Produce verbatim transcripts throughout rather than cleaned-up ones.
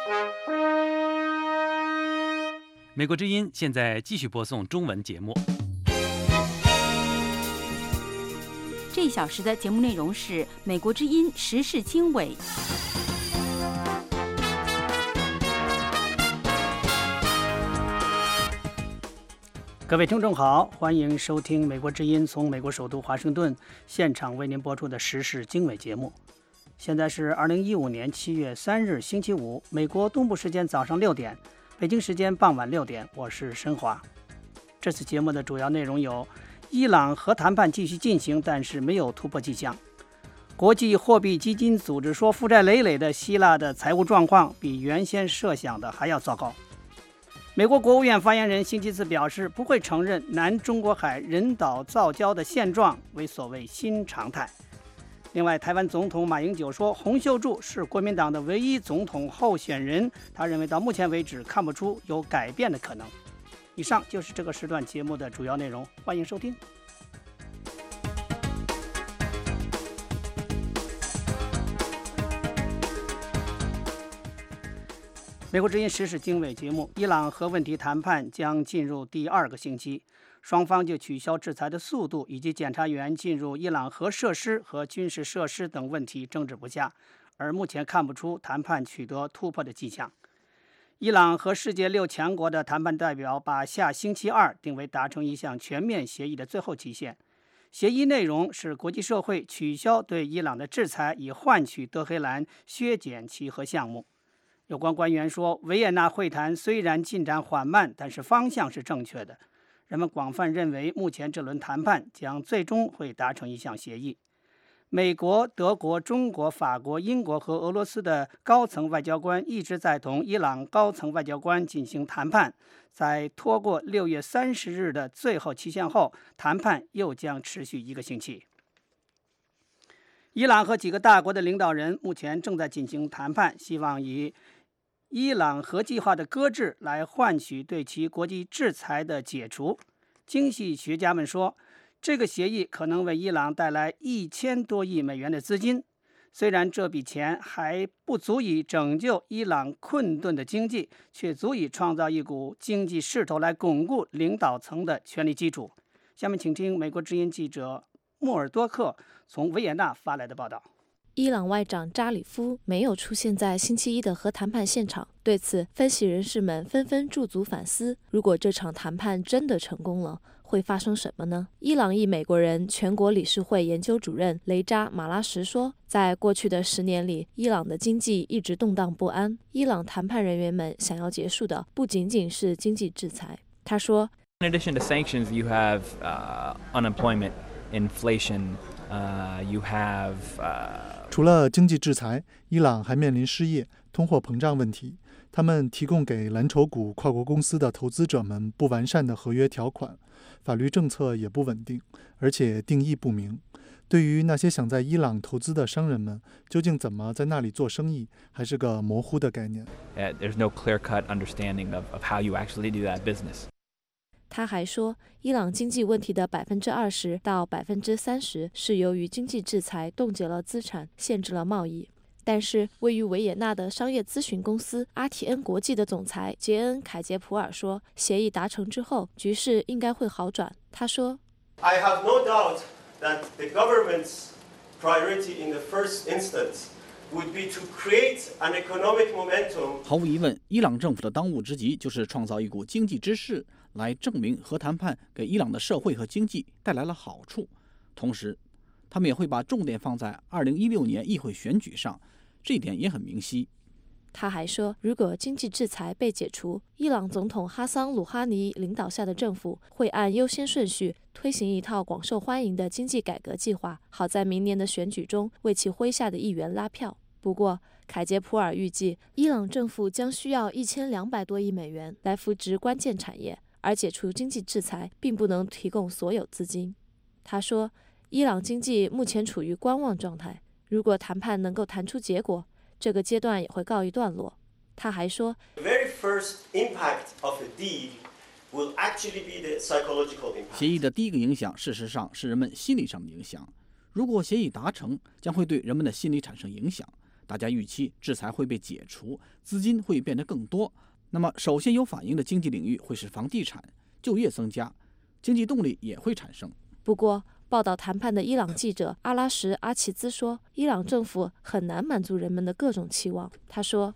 美国之音现在继续播送中文节目。 这一小时的节目内容是美国之音时事经纬。 各位听众好，欢迎收听美国之音从美国首都华盛顿现场为您播出的时事经纬节目。现在是二零一五年七月三日星期五，美国东部时间早上六点，北京时间傍晚六点，我是申华。这次节目的主要内容有：伊朗核谈判继续进行，但是没有突破迹象；国际货币基金组织说，负债累累的希腊的财务状况比原先设想的还要糟糕。美国国务院发言人星期四表示，不会承认南中国海人岛造礁的现状为所谓新常态。另外，台湾总统马英九说，洪秀柱是国民党的唯一总统候选人，他认为到目前为止看不出有改变的可能。以上就是这个时段节目的主要内容，欢迎收听。美国之音时事经纬节目，伊朗核问题谈判将进入第二个星期，双方就取消制裁的速度以及检察员进入伊朗核设施和军事设施等问题争执不下，而目前看不出谈判取得突破的迹象。伊朗和世界六强国的谈判代表把下星期二定为达成一项全面协议的最后期限。协议内容是国际社会取消对伊朗的制裁，以换取德黑兰削减其核项目。有关官员说，维也纳会谈虽然进展缓慢，但是方向是正确的。人们广泛认为，目前这轮谈判将最终会达成一项协议。美国、德国、中国、法国、英国和俄罗斯的高层外交官一直在同伊朗高层外交官进行谈判，在拖过六月三十日的最后期限后，谈判又将持续一个星期。伊朗和几个大国的领导人目前正在进行谈判，希望以伊朗核计划的搁置来换取对其国际制裁的解除。经济学家们说，这个协议可能为伊朗带来一千多亿美元的资金，虽然这笔钱还不足以拯救伊朗困顿的经济，却足以创造一股经济势头来巩固领导层的权力基础。下面请听美国之音记者莫尔多克从维也纳发来的报道。 伊朗外长扎里夫没有出现在星期一的核谈判现场，对此，分析人士们纷纷驻足反思：如果这场谈判真的成功了，会发生什么呢？伊朗裔美国人、全国理事会研究主任雷扎马拉什说，在过去的十年里，伊朗的经济一直动荡不安。伊朗谈判人员们想要结束的不仅仅是经济制裁。他说 In addition to sanctions, you have uh, unemployment, inflation, uh, you have... Uh 除了经济制裁，伊朗还面临失业、通货膨胀问题。他们提供给蓝筹股跨国公司的投资者们不完善的合约条款，法律政策也不稳定，而且定义不明。对于那些想在伊朗投资的商人们，究竟怎么在那里做生意，还是个模糊的概念。 Uh, there's no clear-cut understanding of, of how you actually do that business. 他还说，伊朗经济问题的百分之二十到百分之三十是由于经济制裁冻结了资产，限制了贸易。但是，位于维也纳的商业咨询公司阿提恩国际的总裁杰恩·凯杰普尔说，协议达成之后，局势应该会好转。他说 I have no doubt that the government's priority in the first instance would be to create an economic momentum. 毫无疑问，伊朗政府的当务之急就是创造一股经济之势，来证明核谈判给伊朗的社会和经济带来了好处。同时，他们也会把重点放在二零一六年议会选举上，这一点也很明晰。 他还说，如果经济制裁被解除，伊朗总统哈桑·鲁哈尼领导下的政府会按优先顺序推行一套广受欢迎的经济改革计划，好在明年的选举中为其麾下的议员拉票。不过，凯杰普尔预计，伊朗政府将需要一千两百多亿美元来扶植关键产业，而解除经济制裁并不能提供所有资金。他说，伊朗经济目前处于观望状态，如果谈判能够谈出结果，这个阶段也会告一段落。他还说 The very first impact of a deal will actually be the psychological impact. 协议的第一个影响，事实上是人们心理上的影响。如果协议达成，将会对人们的心理产生影响。 大家预期制裁会被解除，资金会变得更多。那么首先有反应的经济领域会是房地产，就业增加，经济动力也会产生。 不过报道谈判的伊朗记者阿拉什·阿齐兹说，伊朗政府很难满足人们的各种期望。他说，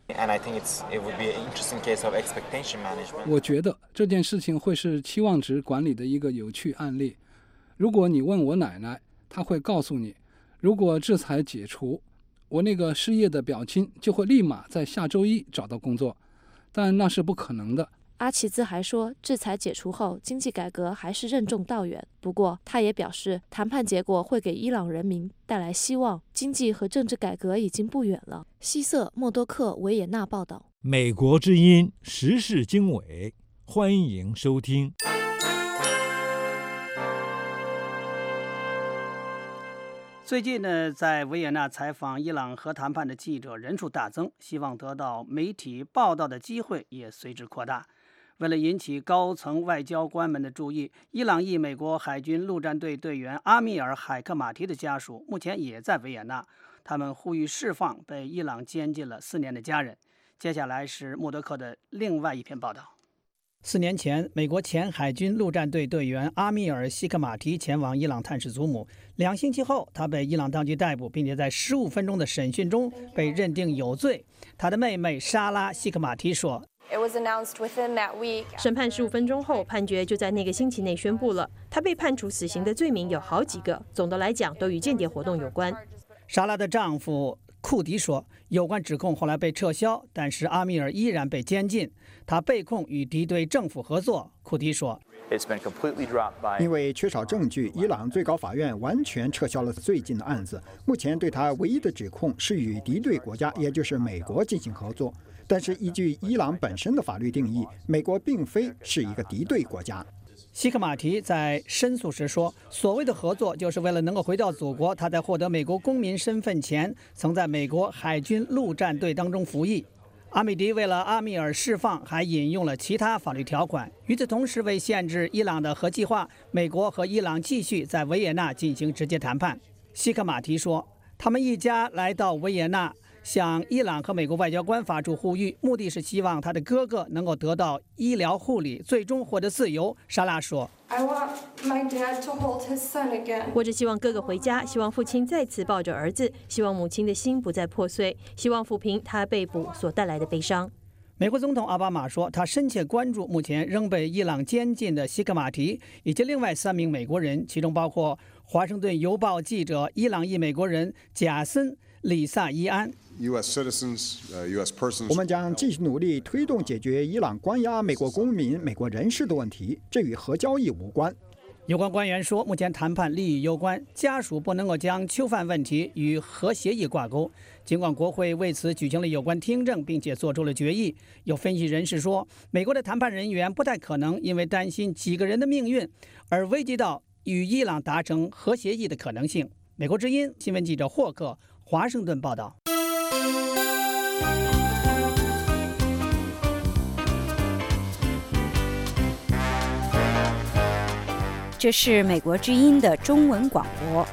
我觉得这件事情会是期望值管理的一个有趣案例。如果你问我奶奶，她会告诉你，如果制裁解除，我那个失业的表亲就会立马在下周一找到工作，但那是不可能的。 阿齐兹还说，制裁解除后，经济改革还是任重道远。不过，他也表示，谈判结果会给伊朗人民带来希望，经济和政治改革已经不远了。西瑟莫多克维也纳报道。 美国之音时事经纬，欢迎收听。 最近呢，在维也纳采访伊朗核谈判的记者人数大增，希望得到媒体报道的机会也随之扩大。为了引起高层外交官们的注意，伊朗裔美国海军陆战队队员阿米尔·海克马提的家属目前也在维也纳，他们呼吁释放被伊朗监禁了四年的家人。接下来是默多克的另外一篇报道。四年前，美国前海军陆战队队员阿米尔·西克马提前往伊朗探视祖母。两星期后，他被伊朗当局逮捕，并且在十五分钟的审讯中被认定有罪。他的妹妹莎拉·西克马提说， 审判十五分钟后，判决就在那个星期内宣布了。他被判处死刑的罪名有好几个，总的来讲都与间谍活动有关。 莎拉的丈夫库迪说，有关指控后来被撤销，但是阿米尔依然被监禁。他被控与敌对政府合作。库迪说， 因为缺少证据，伊朗最高法院完全撤销了最近的案子。目前对他唯一的指控是与敌对国家，也就是美国进行合作。但是依据伊朗本身的法律定义，美国并非是一个敌对国家。西克马提在申诉时说，所谓的合作就是为了能够回到祖国。他在获得美国公民身份前，曾在美国海军陆战队当中服役。阿米迪为了阿米尔释放，还引用了其他法律条款。与此同时，为限制伊朗的核计划，美国和伊朗继续在维也纳进行直接谈判。西克马提说，他们一家来到维也纳，向伊朗和美国外交官发出呼吁，目的是希望他的哥哥能够得到医疗护理，最终获得自由。莎拉说， 我只希望哥哥回家，希望父亲再次抱着儿子，希望母亲的心不再破碎，希望抚平他被捕所带来的悲伤。 美国总统奥巴马说，他深切关注目前仍被伊朗监禁的西克马提以及另外三名美国人，其中包括华盛顿邮报记者伊朗裔美国人贾森·里萨伊安。我们将继续努力推动解决伊朗关押美国公民、美国人士的问题，这与核交易无关。有关官员说，目前谈判利益攸关，家属不能够将囚犯问题与核协议挂钩。尽管国会为此举行了有关听证，并且做出了决议，有分析人士说，美国的谈判人员不太可能因为担心几个人的命运而危及到与伊朗达成核协议的可能性。美国之音新闻记者霍克华盛顿报道。 这是美国之音的中文广播。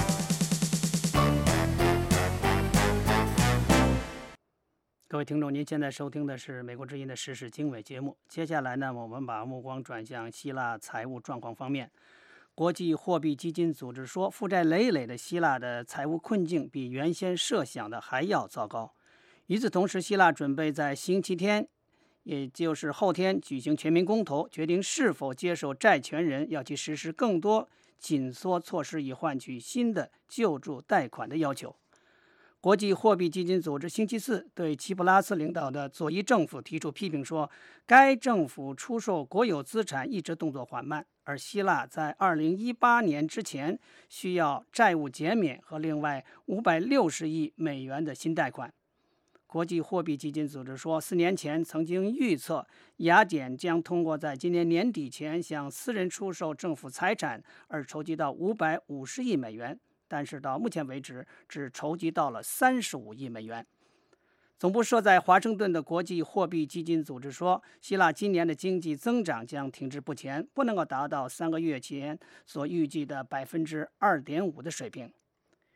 各位听众，您现在收听的是美国之音的时事经纬节目。接下来呢，我们把目光转向希腊财务状况方面。国际货币基金组织说，负债累累的希腊的财务困境比原先设想的还要糟糕。与此同时，希腊准备在星期天，也就是后天举行全民公投，决定是否接受债权人要去实施更多紧缩措施，以换取新的救助贷款的要求。国际货币基金组织星期四对齐普拉斯领导的左翼政府提出批评，说该政府出售国有资产一直动作缓慢，而希腊在二零一八年之前需要债务减免和另外五百六十亿美元的新贷款。国际货币基金组织说，四年前曾经预测雅典将通过在今年年底前向私人出售政府财产而筹集到五百五十亿美元，但是到目前为止只筹集到了三十五亿美元。总部设在华盛顿的国际货币基金组织说，希腊今年的经济增长将停滞不前，不能够达到三个月前所预计的百分之二点五的水平。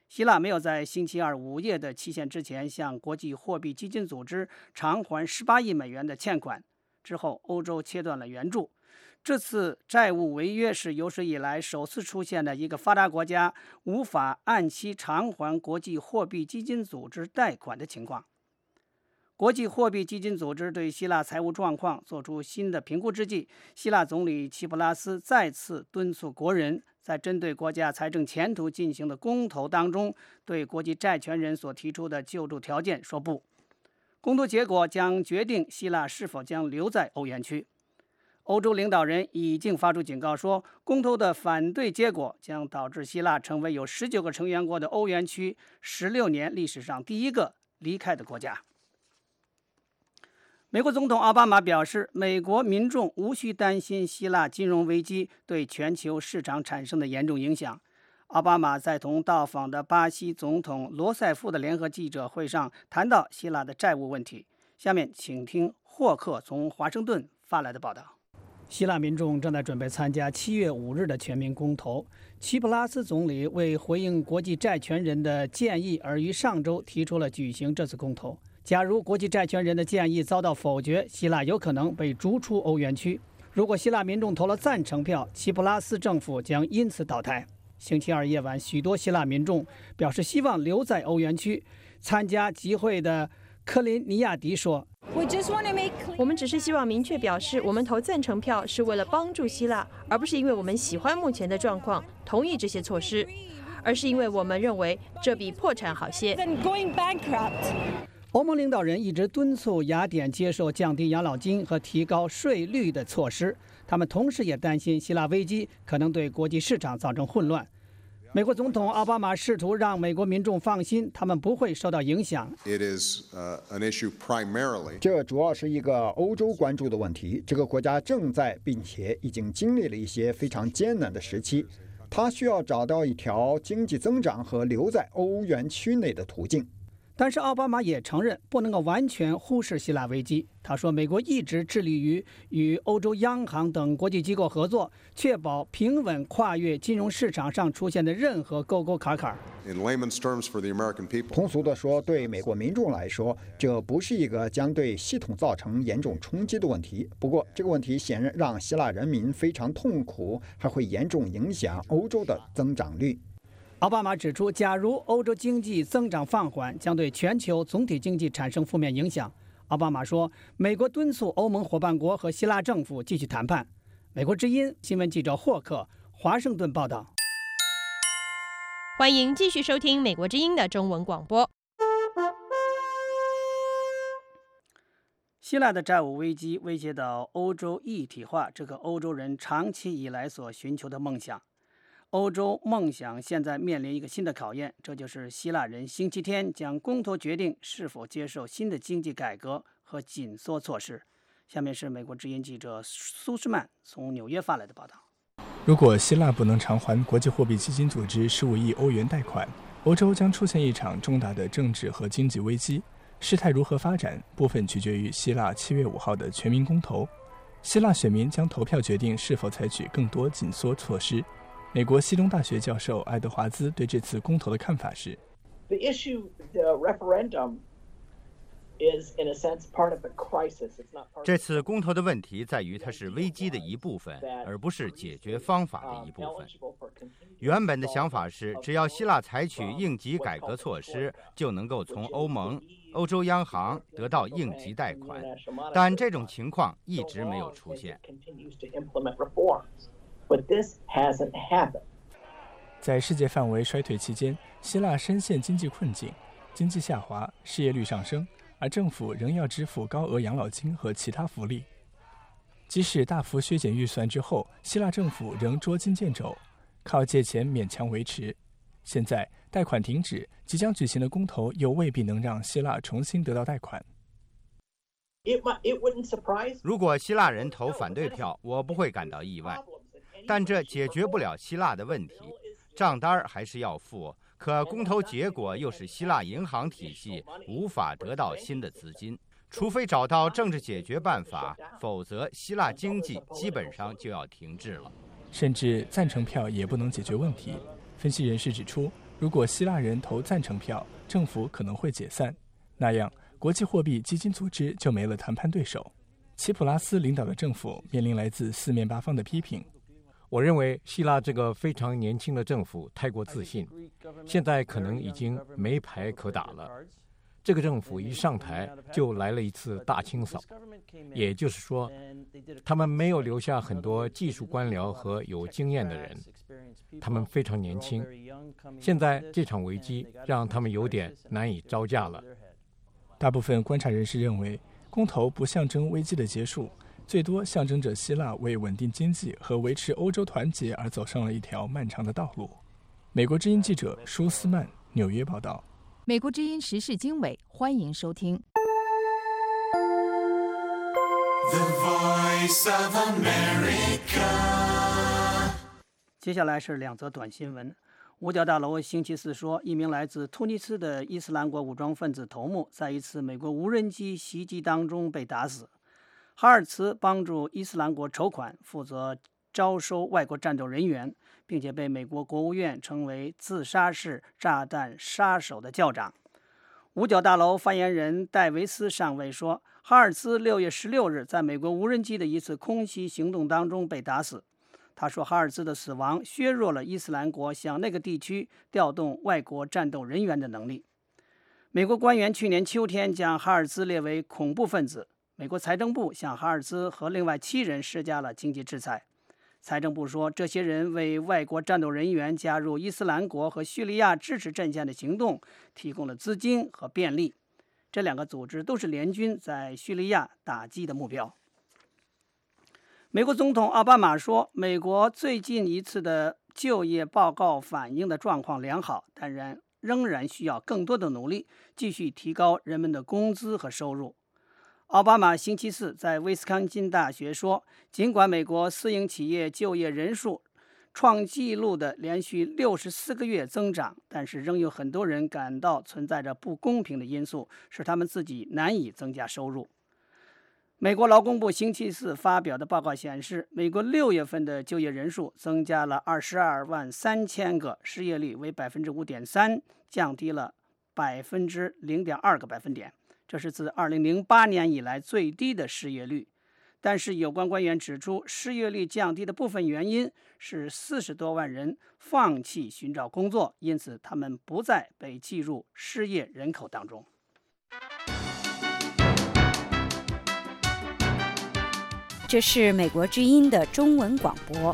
希腊没有在星期二午夜的期限之前向国际货币基金组织偿还十八亿美元的欠款，之后欧洲切断了援助。这次债务违约是有史以来首次出现的一个发达国家无法按期偿还国际货币基金组织贷款的情况。国际货币基金组织对希腊财务状况做出新的评估之际，希腊总理齐普拉斯再次敦促国人在针对国家财政前途进行的公投当中，对国际债权人所提出的救助条件说不。公投结果将决定希腊是否将留在欧元区。欧洲领导人已经发出警告说，公投的反对结果将导致希腊成为有十九个成员国的欧元区十六年历史上第一个离开的国家。美国总统奥巴马表示，美国民众无需担心希腊金融危机对全球市场产生的严重影响。奥巴马在同到访的巴西总统罗塞夫的联合记者会上谈到希腊的债务问题。下面请听霍克从华盛顿发来的报道。希腊民众正在准备参加七月五日的全民公投。齐普拉斯总理为回应国际债权人的建议，而于上周提出了举行这次公投。假如国际债权人的建议遭到否决，希腊有可能被逐出欧元区。如果希腊民众投了赞成票，齐普拉斯政府将因此倒台。星期二夜晚，许多希腊民众表示希望留在欧元区。参加集会的科林尼亚迪说， 我们只是希望明确表示，我们投赞成票是为了帮助希腊，而不是因为我们喜欢目前的状况，同意这些措施，而是因为我们认为这比破产好些。 欧盟领导人一直敦促雅典接受降低养老金和提高税率的措施，他们同时也担心希腊危机可能对国际市场造成混乱。美国总统奥巴马试图让美国民众放心，他们不会受到影响。 It is, uh, an issue primarily. 这主要是一个欧洲关注的问题。这个国家正在并且已经经历了一些非常艰难的时期，它需要找到一条经济增长和留在欧元区内的途径。 但是奥巴马也承认不能够完全忽视希腊危机。他说，美国一直致力于与欧洲央行等国际机构合作，确保平稳跨越金融市场上出现的任何沟沟坎坎。 通俗地说，对美国民众来说，这不是一个将对系统造成严重冲击的问题。不过，这个问题显然让希腊人民非常痛苦，还会严重影响欧洲的增长率。 奥巴马指出，假如欧洲经济增长放缓，将对全球总体经济产生负面影响。奥巴马说，美国敦促欧盟伙伴国和希腊政府继续谈判。美国之音新闻记者霍克，华盛顿报道。 欢迎继续收听美国之音的中文广播。 希腊的债务危机威胁到欧洲一体化，这个欧洲人长期以来所寻求的梦想。欧洲梦想现在面临一个新的考验，这就是希腊人星期天将公投决定是否接受新的经济改革和紧缩措施。下面是美国之音记者苏斯曼从纽约发来的报道。 如果希腊不能偿还国际货币基金组织十五亿欧元贷款，欧洲将出现一场重大的政治和经济危机。事态如何发展，部分取决于希腊七月五号的全民公投。希腊选民将投票决定是否采取更多紧缩措施。美国西东大学教授爱德华兹对这次公投的看法是 ：The issue, the referendum, is in a sense part of the crisis. It's not part. 这次公投的问题在于它是危机的一部分，而不是解决方法的一部分。原本的想法是，只要希腊采取应急改革措施，就能够从欧盟、欧洲央行得到应急贷款，但这种情况一直没有出现。 But this hasn't happened. 在世界范围衰退期间，希腊深陷经济困境，经济下滑，失业率上升，而政府仍要支付高额养老金和其他福利。即使大幅削减预算之后，希腊政府仍捉襟见肘，靠借钱勉强维持。现在贷款停止，即将举行的公投又未必能让希腊重新得到贷款。 It might, it wouldn't surprise. 如果希腊人投反对票，我不会感到意外。但这解决不了希腊的问题，账单还是要付。可公投结果又使希腊银行体系无法得到新的资金，除非找到政治解决办法，否则希腊经济基本上就要停滞了。 甚至赞成票也不能解决问题。分析人士指出， 如果希腊人投赞成票，政府可能会解散，那样国际货币基金组织就没了谈判对手。齐普拉斯领导的政府面临来自四面八方的批评。 我认为希腊这个非常年轻的政府太过自信，现在可能已经没牌可打了。这个政府一上台就来了一次大清扫，也就是说，他们没有留下很多技术官僚和有经验的人，他们非常年轻。现在这场危机让他们有点难以招架了。 大部分观察人士认为，公投不象征危机的结束，最多象征着希腊为稳定经济和维持欧洲团结而走上了一条漫长的道路。美国之音记者舒斯曼纽约报道。 美国之音时事经纬，欢迎收听。 The Voice of America。 接下来是两则短新闻。五角大楼星期四说，一名来自突尼斯的伊斯兰国武装分子头目在一次美国无人机袭击当中被打死。哈尔茨帮助伊斯兰国筹款，负责招收外国战斗人员，并且被美国国务院称为自杀式炸弹杀手的教长。五角大楼发言人戴维斯上尉说，哈尔兹六月十六日在美国无人机的一次空袭行动当中被打死。他说，哈尔兹的死亡削弱了伊斯兰国向那个地区调动外国战斗人员的能力。美国官员去年秋天将哈尔兹列为恐怖分子。美国财政部向哈尔兹和另外七人施加了经济制裁。财政部说，这些人为外国战斗人员加入伊斯兰国和叙利亚支持阵线的行动提供了资金和便利。这两个组织都是联军在叙利亚打击的目标。美国总统奥巴马说，美国最近一次的就业报告反映的状况良好，但仍仍然需要更多的努力，继续提高人们的工资和收入。奥巴马星期四在威斯康辛大学说，尽管美国私营企业就业人数创纪录的连续六十四个月增长，但是仍有很多人感到存在着不公平的因素，使他们自己难以增加收入。美国劳工部星期四发表的报告显示，美国六月份的就业人数增加了二十二万三千个，失业率为百分之五点三，降低了百分之零点二个百分点。这是自二零零八年以来最低的失业率，但是有关官员指出，失业率降低的部分原因是四十多万人放弃寻找工作，因此他们不再被计入失业人口当中。 这是美国之音的中文广播。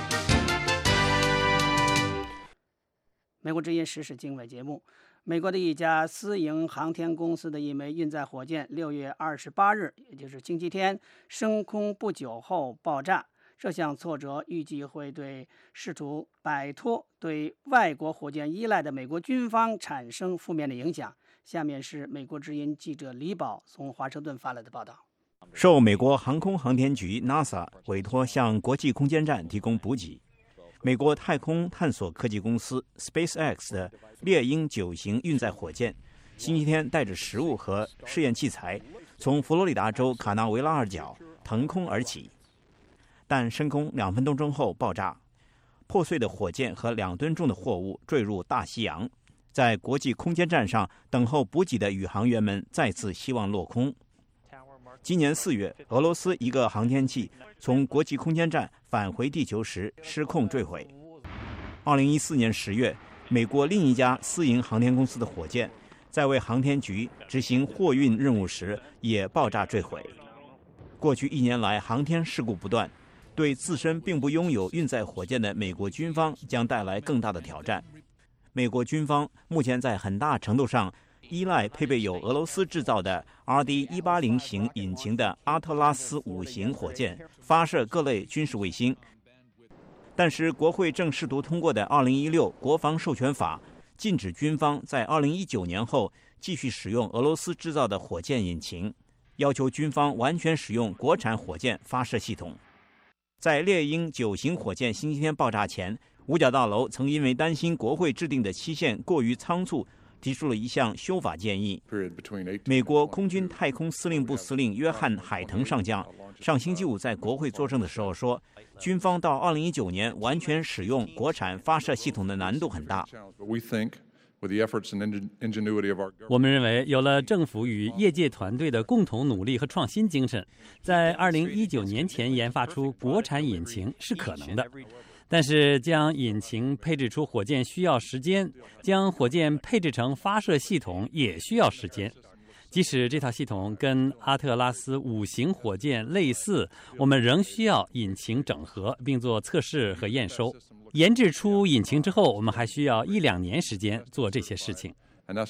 美国之音时事经纬节目。美国的一家私营航天公司的一枚运载火箭六月二十八日，也就是星期天升空不久后爆炸。这项挫折预计会对试图摆脱对外国火箭依赖的美国军方产生负面的影响。下面是美国之音记者李宝从华盛顿发来的报道。 受美国航空航天局 NASA 委托向国际空间站提供补给，美国太空探索科技公司 SpaceX 的猎鹰九型运载火箭星期天带着食物和试验器材从佛罗里达州卡纳维拉尔角腾空而起，但升空两分多钟后爆炸，破碎的火箭和两吨重的货物坠入大西洋。在国际空间站上等候补给的宇航员们再次希望落空。今年四月，俄罗斯一个航天器从国际空间站返回地球时失控坠毁。二零一四年十月，美国另一家私营航天公司的火箭在为航天局执行货运任务时也爆炸坠毁。过去一年来，航天事故不断，对自身并不拥有运载火箭的美国军方将带来更大的挑战。美国军方目前在很大程度上依赖配备有俄罗斯制造的 R D 一八零 型引擎的阿特拉斯五型火箭发射各类军事卫星，但是国会正试图通过的二零一六国防授权法禁止军方在二零一九年后继续使用俄罗斯制造的火箭引擎，要求军方完全使用国产火箭发射系统。在猎鹰九型火箭星期天爆炸前，五角大楼曾因为担心国会制定的期限过于仓促， 提出了一项修法建议。美国空军太空司令部司令约翰·海腾上将上星期五在国会作证的时候说，军方到二零一九年完全使用国产发射系统的难度很大。 我们认为，有了政府与业界团队的共同努力和创新精神，在二零一九年前研发出国产引擎是可能的。但是，将引擎配置出火箭需要时间，将火箭配置成发射系统也需要时间。即使这套系统跟阿特拉斯五型火箭类似，我们仍需要引擎整合，并做测试和验收。研制出引擎之后，我们还需要一两年时间做这些事情。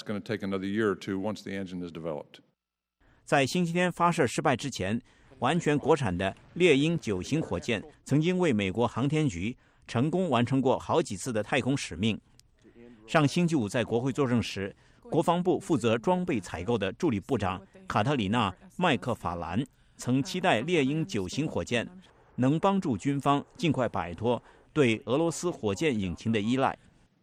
在星期天发射失败之前，完全国产的猎鹰九型火箭曾经为美国航天局成功完成过好几次的太空使命。上星期五在国会作证时，国防部负责装备采购的助理部长卡特里娜·麦克法兰曾期待猎鹰九型火箭能帮助军方尽快摆脱对俄罗斯火箭引擎的依赖。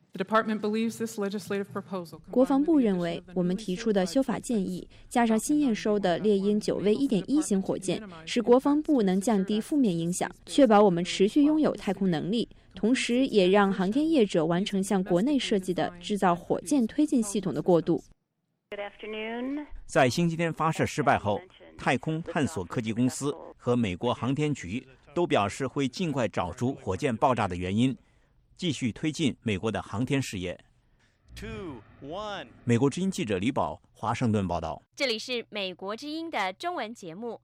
国防部认为，我们提出的修法建议，加上新验收的猎鹰九 V 一点一 型火箭，使国防部能降低负面影响，确保我们持续拥有太空能力，同时也让航天业者完成向国内设计的制造火箭推进系统的过渡。 在星期天发射失败后，太空探索科技公司和美国航天局都表示会尽快找出火箭爆炸的原因，继续推进美国的航天事业。美国之音记者李宝，华盛顿报道。 这里是美国之音的中文节目。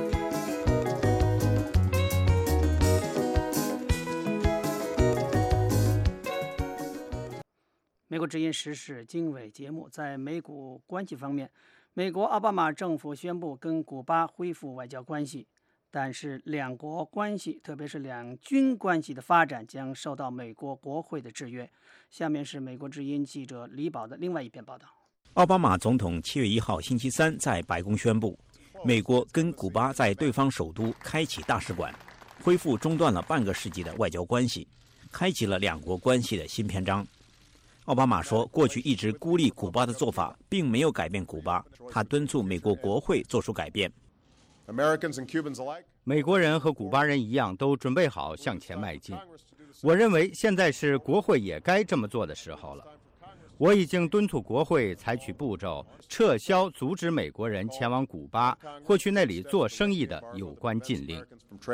美国之音时事经纬节目，在美古关系方面，美国奥巴马政府宣布跟古巴恢复外交关系。但是两国关系，特别是两军关系的发展将受到美国国会的制约。下面是美国之音记者李宝的另外一篇报道。 奥巴马总统七月一号星期三在白宫宣布，美国跟古巴在对方首都开启大使馆，恢复中断了半个世纪的外交关系，开启了两国关系的新篇章。奥巴马说，过去一直孤立古巴的做法并没有改变古巴，他敦促美国国会做出改变。 美国人和古巴人一样，都准备好向前迈进。我认为现在是国会也该这么做的时候了。我已经敦促国会采取步骤，撤销阻止美国人前往古巴或去那里做生意的有关禁令。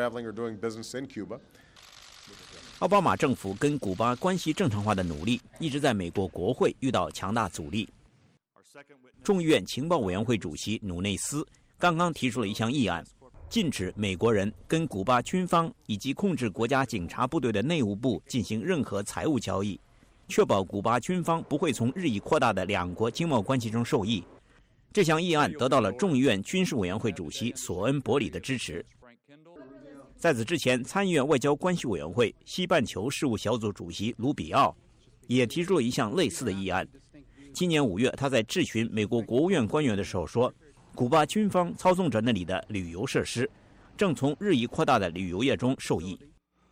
奥巴马政府跟古巴关系正常化的努力一直在美国国会遇到强大阻力。众议院情报委员会主席努内斯刚刚提出了一项议案，禁止美国人跟古巴军方以及控制国家警察部队的内务部进行任何财务交易，确保古巴军方不会从日益扩大的两国经贸关系中受益。这项议案得到了众议院军事委员会主席索恩·伯里的支持。在此之前，参议院外交关系委员会西半球事务小组主席卢比奥也提出了一项类似的议案。今年五月，他在质询美国国务院官员的时候说，古巴军方操纵着那里的旅游设施，正从日益扩大的旅游业中受益。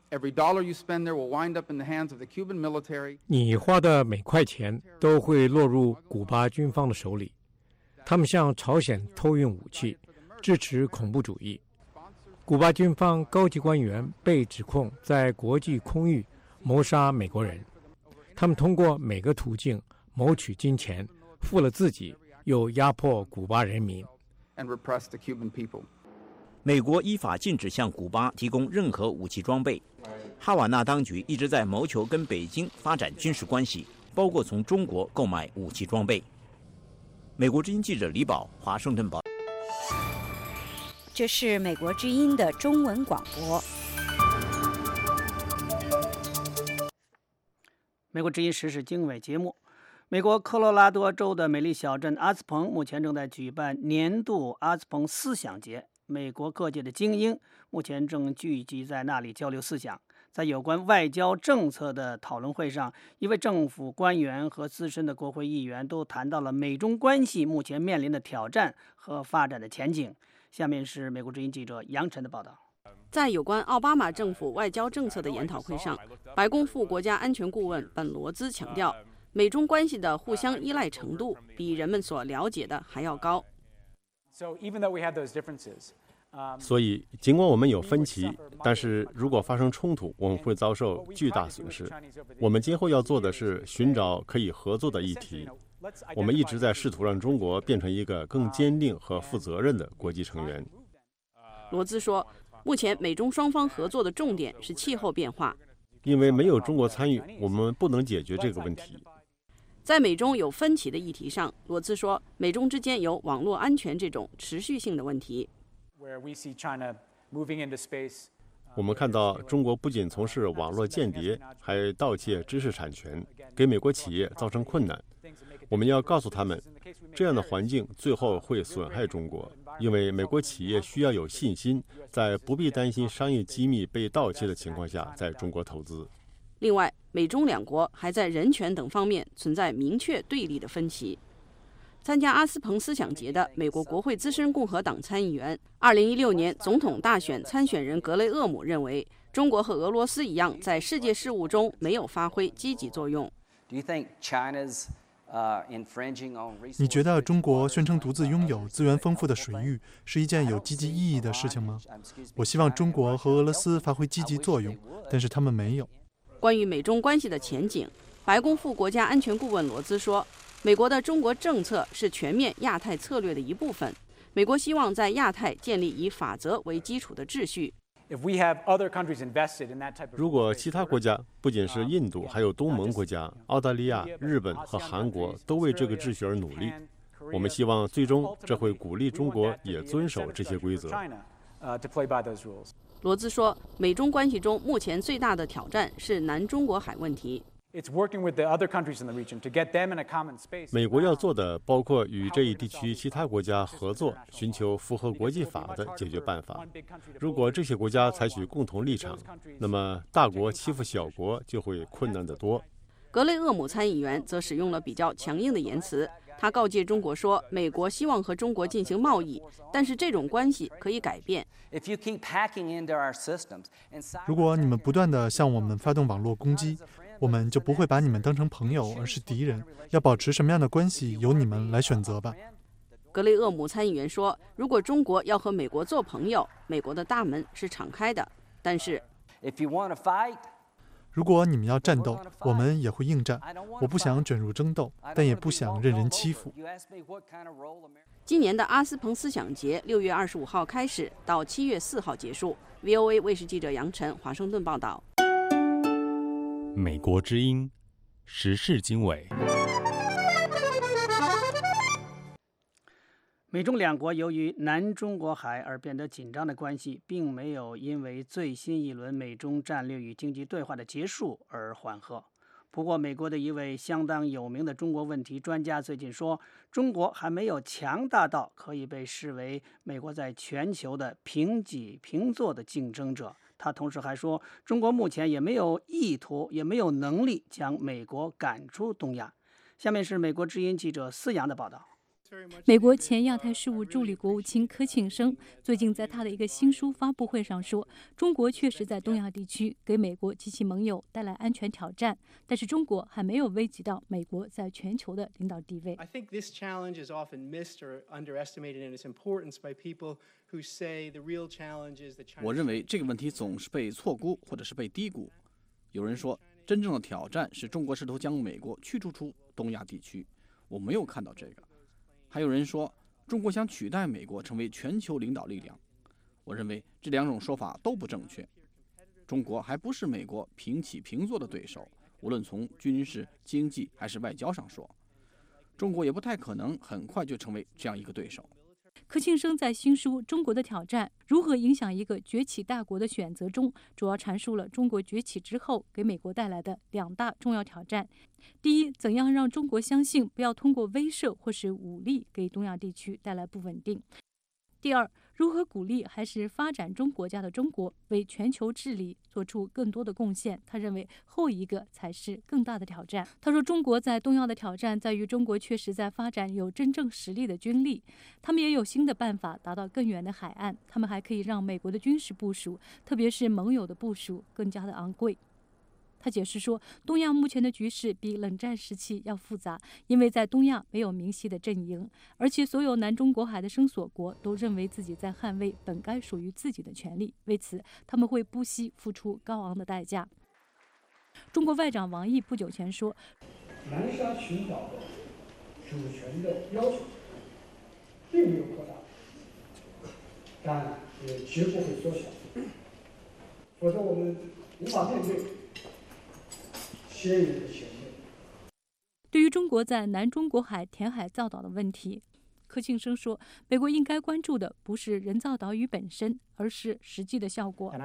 你花的每块钱都会落入古巴军方的手里，他们向朝鲜偷运武器，支持恐怖主义。古巴军方高级官员被指控在国际空域谋杀美国人，他们通过每个途径谋取金钱，富了自己，又压迫古巴人民。 美国依法禁止向古巴提供任何武器装备。哈瓦那当局一直在谋求跟北京发展军事关系，包括从中国购买武器装备。美国之音记者李宝，华盛顿报。 这是美国之音的中文广播。 美国之音时事经纬节目。美国科罗拉多州的美丽小镇阿斯彭目前正在举办年度阿斯彭思想节，美国各界的精英目前正聚集在那里交流思想。在有关外交政策的讨论会上，一位政府官员和资深的国会议员都谈到了美中关系目前面临的挑战和发展的前景。下面是美国之音记者杨晨的报道。 在有关奥巴马政府外交政策的研讨会上，白宫副国家安全顾问本罗兹强调， 美中关系的互相依赖程度比人们所了解的还要高。 所以，尽管我们有分歧，但是如果发生冲突，我们会遭受巨大损失。我们今后要做的是寻找可以合作的议题。我们一直在试图让中国变成一个更坚定和负责任的国际成员。 罗兹说，目前美中双方合作的重点是气候变化。 因为没有中国参与，我们不能解决这个问题。 在美中有分歧的议题上，罗兹说，美中之间有网络安全这种持续性的问题。 我们看到中国不仅从事网络间谍，还盗窃知识产权，给美国企业造成困难。我们要告诉他们，这样的环境最后会损害中国，因为美国企业需要有信心，在不必担心商业机密被盗窃的情况下，在中国投资。 另外，美中两国还在人权等方面存在明确对立的分歧。参加阿斯彭思想节的美国国会资深共和党参议员、二零一六年总统大选参选人格雷厄姆认为，中国和俄罗斯一样，在世界事务中没有发挥积极作用。 你觉得中国宣称独自拥有资源丰富的水域是一件有积极意义的事情吗？我希望中国和俄罗斯发挥积极作用，但是他们没有。 关于美中关系的前景，白宫副国家安全顾问罗兹说，美国的中国政策是全面亚太策略的一部分。美国希望在亚太建立以法则为基础的秩序。 如果其他国家，不仅是印度，还有东盟国家、澳大利亚、日本和韩国都为这个秩序而努力，我们希望最终这会鼓励中国也遵守这些规则。 罗兹说，美中关系中目前最大的挑战是南中国海问题。 美国要做的包括与这一地区其他国家合作，寻求符合国际法的解决办法。如果这些国家采取共同立场，那么大国欺负小国就会困难得多。 格雷厄姆参议员则使用了比较强硬的言辞，他告诫中国说，美国希望和中国进行贸易，但是这种关系可以改变。 如果你们不断地向我们发动网络攻击，我们就不会把你们当成朋友，而是敌人。要保持什么样的关系，由你们来选择吧。 格雷厄姆参议员说，如果中国要和美国做朋友，美国的大门是敞开的。但是， 如果你们要战斗，我们也会应战。我不想卷入争斗，但也不想任人欺负。 今年的阿斯彭思想节六月二十五号开始，到七月四号结束。V O A 卫视记者杨晨，华盛顿报道。 美国之音，时事经纬。 美中两国由于南中国海而变得紧张的关系，并没有因为最新一轮美中战略与经济对话的结束而缓和。不过，美国的一位相当有名的中国问题专家最近说，中国还没有强大到可以被视为美国在全球的平起平坐的竞争者。他同时还说，中国目前也没有意图，也没有能力将美国赶出东亚。下面是美国之音记者思阳的报道。 美国前亚太事务助理国务卿柯庆生最近在他的一个新书发布会上说，中国确实在东亚地区给美国及其盟友带来安全挑战，但是中国还没有危及到美国在全球的领导地位。 I think this challenge is often missed or underestimated in its importance by people who say the real challenge is the China. 我认为这个问题总是被错估或者是被低估。有人说，真正的挑战是中国试图将美国驱逐出东亚地区，我没有看到这个。还有人说，中国想取代美国成为全球领导力量。我认为这两种说法都不正确。中国还不是美国平起平坐的对手，无论从军事、经济还是外交上说，中国也不太可能很快就成为这样一个对手。 柯庆生在新书《中国的挑战：如何影响一个崛起大国的选择》中，主要阐述了中国崛起之后给美国带来的两大重要挑战。第一，怎样让中国相信不要通过威慑或是武力给东亚地区带来不稳定；第二，如何鼓励还是发展中国家的中国为全球治理做出更多的贡献。他认为后一个才是更大的挑战。他说，中国在东亚的挑战在于中国确实在发展有真正实力的军力，他们也有新的办法达到更远的海岸，他们还可以让美国的军事部署，特别是盟友的部署更加的昂贵。 他解释说，东亚目前的局势比冷战时期要复杂，因为在东亚没有明晰的阵营，而且所有南中国海的声索国都认为自己在捍卫本该属于自己的权利，为此他们会不惜付出高昂的代价。中国外长王毅不久前说， 南沙群岛的主权的要求并没有扩大，但也绝不会缩小，否则我们无法面对鲜明的前面。 对于中国在南中国海填海造岛的问题，柯庆生说，美国应该关注的不是人造岛屿本身，而是实际的效果。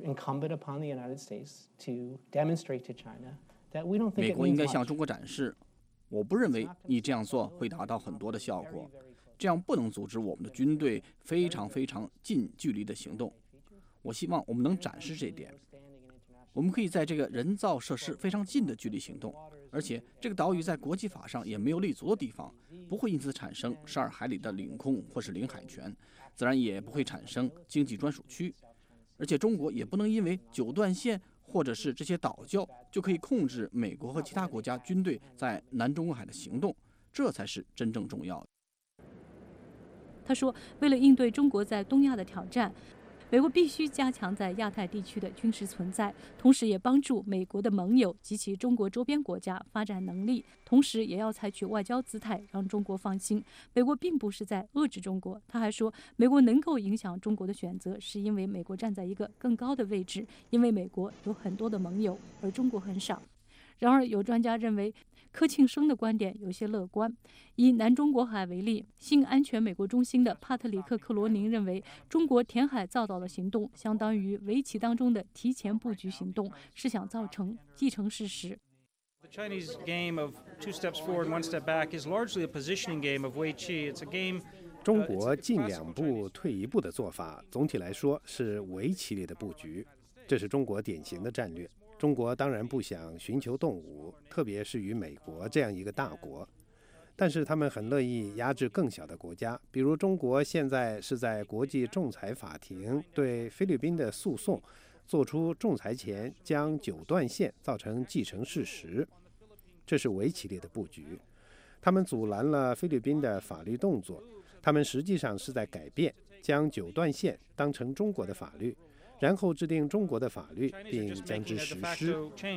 美国应该向中国展示，我不认为你这样做会达到很多的效果，这样不能阻止我们的军队非常非常近距离的行动。我希望我们能展示这点。我们可以在这个人造设施非常近的距离行动，而且这个岛屿在国际法上也没有立足的地方，不会因此产生十二海里的领空或是领海权，自然也不会产生经济专属区。而且中国也不能因为九段线或者是这些岛礁就可以控制美国和其他国家军队在南中国海的行动，这才是真正重要的。 他说，为了应对中国在东亚的挑战，美国必须加强在亚太地区的军事存在，同时也帮助美国的盟友及其中国周边国家发展能力，同时也要采取外交姿态，让中国放心，美国并不是在遏制中国。他还说，美国能够影响中国的选择，是因为美国站在一个更高的位置，因为美国有很多的盟友，而中国很少。然而，有专家认为，柯庆生的观点有些乐观。以南中国海为例，新安全美国中心的帕特里克·克罗宁认为，中国填海造岛的行动相当于围棋当中的提前布局行动，是想造成既成事实。 The Chinese game of two steps forward, one step back is largely a positioning game of Wei Qi. It's a game. 中国进两步退一步的做法，总体来说是围棋里的布局，这是中国典型的战略。中国当然不想寻求动武，特别是与美国这样一个大国，但是他们很乐意压制更小的国家，比如中国现在是在国际仲裁法庭对菲律宾的诉讼做出仲裁前将九段线造成既成事实，这是围棋里的布局。他们阻拦了菲律宾的法律动作，他们实际上是在改变，将九段线当成中国的法律，然后制定中国的法律，并将之实施。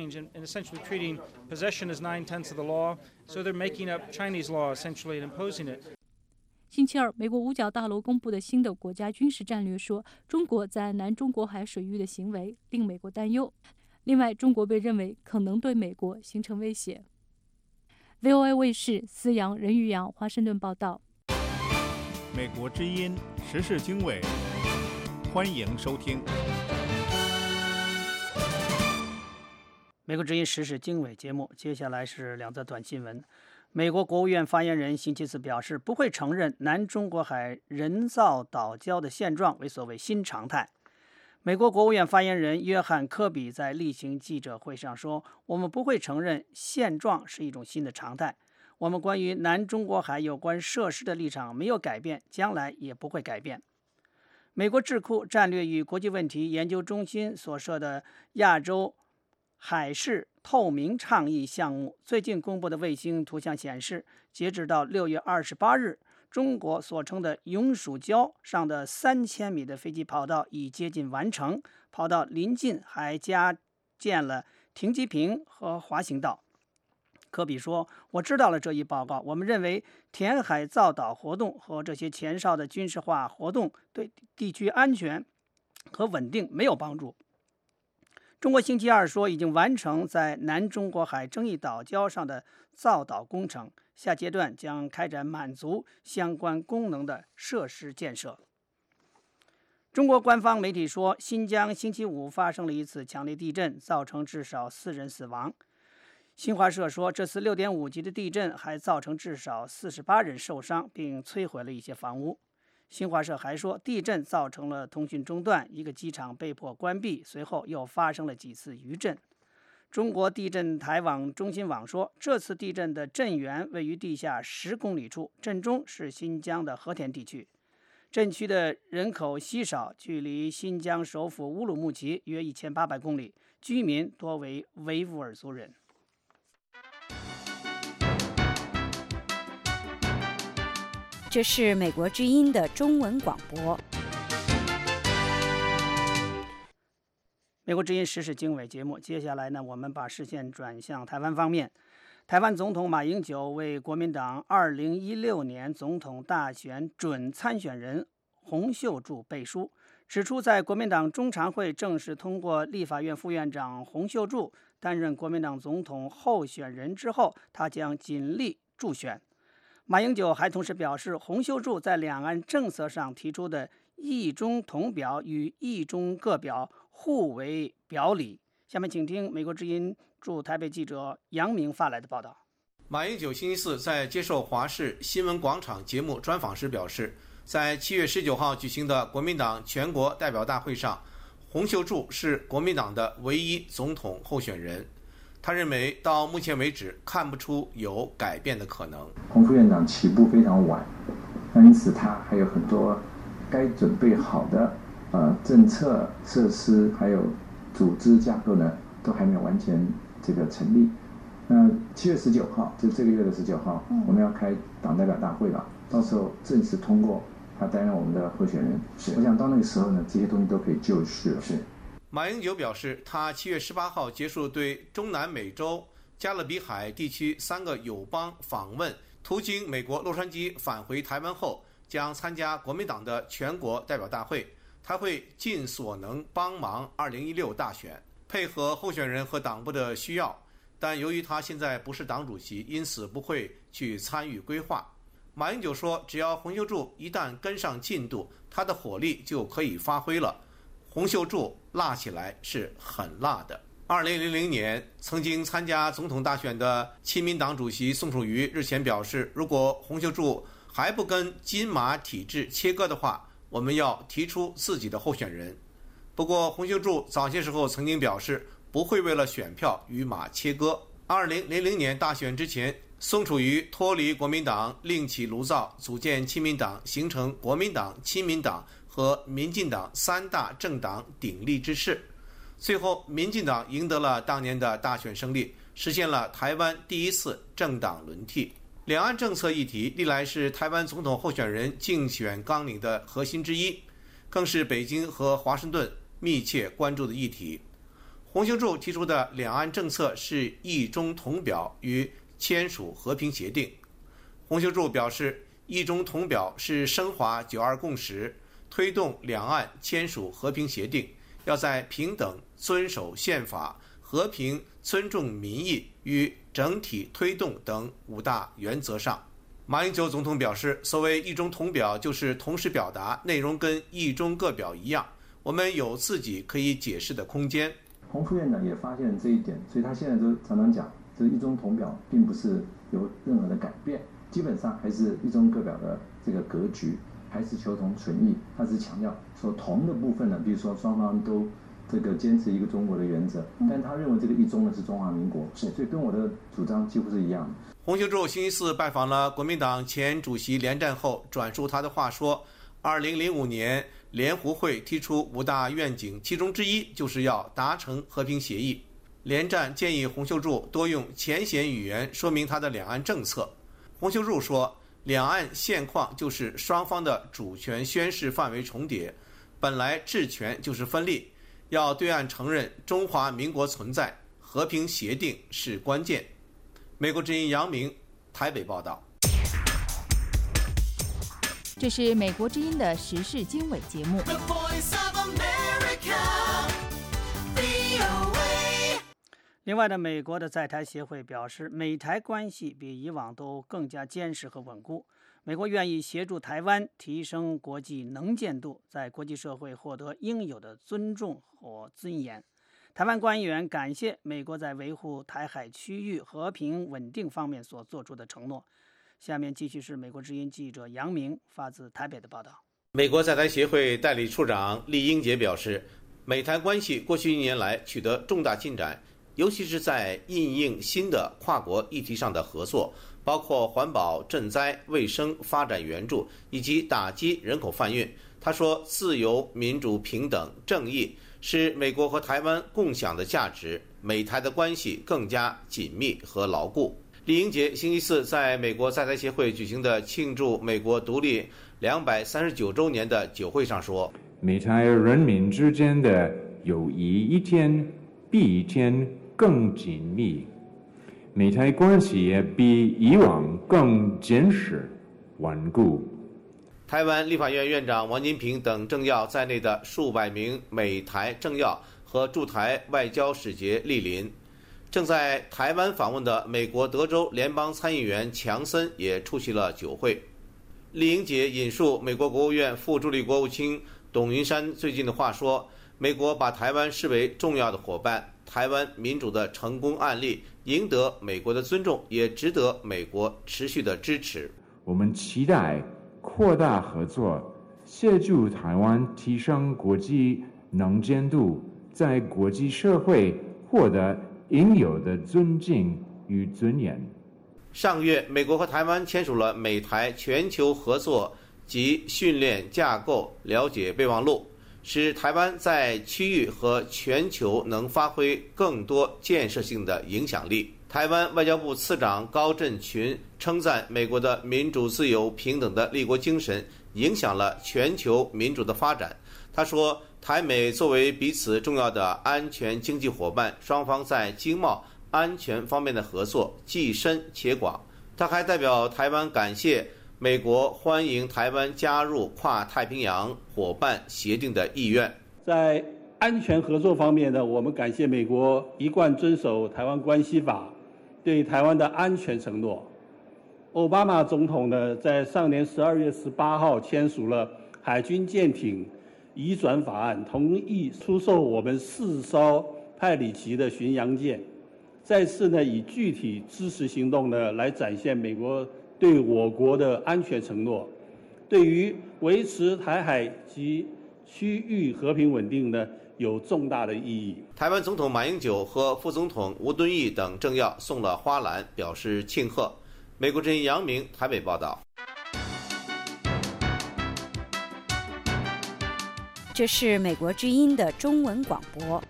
星期二，美国五角大楼公布的新的国家军事战略说，中国在南中国海水域的行为令美国担忧。另外，中国被认为可能对美国形成威胁。V O A 卫视思阳、任玉阳华盛顿报道。 美国之音时事经纬，欢迎收听。 美国之音时事经纬节目，接下来是两则短新闻。美国国务院发言人星期四表示，不会承认南中国海人造岛礁的现状为所谓新常态。美国国务院发言人约翰·科比在例行记者会上说，我们不会承认现状是一种新的常态，我们关于南中国海有关设施的立场没有改变，将来也不会改变。美国智库战略与国际问题研究中心所设的亚洲海事透明倡议项目最近公布的卫星图像显示，截止到六月二十八日，中国所称的永暑礁上的三千米的飞机跑道已接近完成，跑道临近还加建了停机坪和滑行道。科比说，我知道了这一报告，我们认为填海造岛活动和这些前哨的军事化活动对地区安全和稳定没有帮助。中国星期二说，已经完成在南中国海争议岛礁上的造岛工程，下阶段将开展满足相关功能的设施建设。中国官方媒体说，新疆星期五发生了一次强烈地震，造成至少四人死亡。新华社说，这次 六点五 级的地震还造成至少四十八人受伤，并摧毁了一些房屋。新华社还说，地震造成了通讯中断，一个机场被迫关闭，随后又发生了几次余震。中国地震台网中新网说，这次地震的震源位于地下十公里处，震中是新疆的和田地区。震区的人口稀少，距离新疆首府乌鲁木齐约一千八百公里， 居民多为维吾尔族人。 这是美国之音的中文广播。 美国之音时事经纬节目，接下来呢，我们把视线转向台湾方面。台湾总统马英九为国民党二零一六年总统大选准参选人洪秀柱背书，指出在国民党中常会正式通过立法院副院长洪秀柱担任国民党总统候选人之后，他将尽力助选。马英九还同时表示，洪秀柱在两岸政策上提出的一中同表与一中各表互为表里。下面请听美国之音驻台北记者杨明发来的报道。 马英九星期四在接受华视新闻广场节目专访时表示，在七月十九号举行的国民党全国代表大会上，洪秀柱是国民党的唯一总统候选人。他认为到目前为止看不出有改变的可能。 洪副院长起步非常晚，那因此他还有很多该准备好的呃政策设施还有组织架构呢，都还没有完全这个成立。那七月十九号，就这个月的十九号，嗯、我们要开党代表大会了，到时候正式通过他担任我们的候选人。是，我想到那个时候呢，这些东西都可以就绪了。是。 马英九表示，他七月十八号结束对中南美洲加勒比海地区三个友邦访问，途经美国洛杉矶返回台湾后，将参加国民党的全国代表大会。他会尽所能帮忙二零一六大选，配合候选人和党部的需要，但由于他现在不是党主席，因此不会去参与规划。马英九说，只要洪秀柱一旦跟上进度，他的火力就可以发挥了。洪秀柱辣起来是很辣的。二零零零年曾经参加总统大选的亲民党主席宋楚瑜日前表示，如果洪秀柱还不跟金马体制切割的话，我们要提出自己的候选人。不过洪秀柱早些时候曾经表示不会为了选票与马切割。二零零零年大选之前，宋楚瑜脱离国民党，另起炉灶组建亲民党，形成国民党、亲民党和民进党三大政党鼎立之势。最后民进党赢得了当年的大选胜利，实现了台湾第一次政党轮替。两岸政策议题历来是台湾总统候选人竞选纲领的核心之一，更是北京和华盛顿密切关注的议题。洪秀柱提出的两岸政策是一中同表与签署和平协定。洪秀柱表示，一中同表是升华九二共识，推动两岸签署和平协定，要在平等、遵守宪法、和平、尊重民意与整体推动等五大原则上。马英九总统表示，所谓一中同表就是同时表达内容跟一中各表一样，我们有自己可以解释的空间。 洪副院长也发现这一点，所以他现在都常常讲，这一中同表并不是有任何的改变，基本上还是一中各表的这个格局，还是求同存异。他是强调说同的部分呢，比如说双方都这个坚持一个中国的原则，但他认为这个一中呢是中华民国，所以跟我的主张几乎是一样的。 洪秀柱星期四拜访了国民党前主席连战后，转述他的话说，二零零五年联湖会提出五大愿景，其中之一就是要达成和平协议。连战建议洪秀柱多用浅显语言说明他的两岸政策。洪秀柱说，两岸现况就是双方的主权宣示范围重叠，本来治权就是分立，要对岸承认中华民国存在，和平协定是关键。美国之音杨明台北报道。 这是美国之音的时事经纬节目。 另外呢，美国的在台协会表示，美台关系比以往都更加坚实和稳固。美国愿意协助台湾提升国际能见度，在国际社会获得应有的尊重和尊严。台湾官员感谢美国在维护台海区域和平稳定方面所做出的承诺。下面继续是美国之音记者杨明发自台北的报道。 美国在台协会代理处长厉英杰表示，美台关系过去一年来取得重大进展，尤其是在因应新的跨国议题上的合作， 包括环保、赈灾、卫生、发展援助以及打击人口贩运。他说，自由、民主、平等、正义是美国和台湾共享的价值，美台的关系更加紧密和牢固。李英杰星期四在美国在台协会举行的庆祝美国独立两百三十九周年的酒会上说， 美台人民之间的友谊一天比一天更紧密，美台关系也比以往更坚实顽固。 台湾立法院院长王金平等政要在内的数百名美台政要和驻台外交使节莅临。正在台湾访问的美国德州联邦参议员强森也出席了酒会。李英杰引述美国国务院副助理国务卿董云山最近的话说，美国把台湾视为重要的伙伴，台湾民主的成功案例赢得美国的尊重，也值得美国持续的支持。 我们期待扩大合作，协助台湾提升国际能见度，在国际社会获得应有的尊敬与尊严。 上月，美国和台湾签署了美台全球合作及训练架构了解备忘录，使台湾在区域和全球能发挥更多建设性的影响力。台湾外交部次长高振群称赞美国的民主、自由、平等的立国精神影响了全球民主的发展。他说，台美作为彼此重要的安全经济伙伴，双方在经贸安全方面的合作既深且广。他还代表台湾感谢美国欢迎台湾加入跨太平洋伙伴协定的意愿。 在安全合作方面呢，我们感谢美国一贯遵守台湾关系法对台湾的安全承诺。奥巴马总统呢，在上年十二月十八号签署了海军舰艇移转法案，同意出售我们四艘派里奇的巡洋舰，再次呢以具体支持行动呢来展现美国对我国的安全承诺，对于维持台海及区域和平稳定呢有重大的意义。 台湾总统马英九和副总统吴敦义等政要送了花篮表示庆贺。美国之音杨明台北报道。 这是美国之音的中文广播。